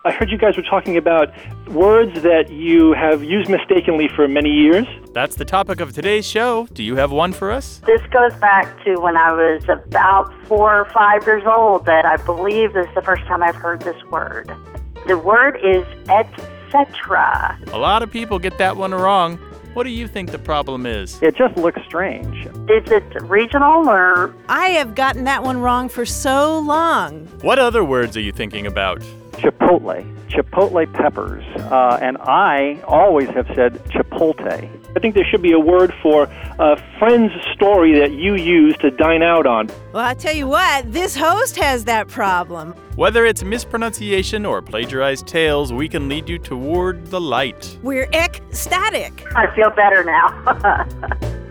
I heard you guys were talking about words that you have used mistakenly for many years. That's the topic of today's show. Do you have one for us? This goes back to when I was about 4 or 5 years old that I believe this is the first time I've heard this word. The word is etc. A lot of people get that one wrong. What do you think the problem is? It just looks strange. Is it regional or? I have gotten that one wrong for so long. What other words are you thinking about? Chipotle peppers. And I always have said chipotle. I think there should be a word for a friend's story that you use to dine out on. Well, I tell you what, this host has that problem. Whether it's mispronunciation or plagiarized tales, we can lead you toward the light. We're ecstatic. I feel better now.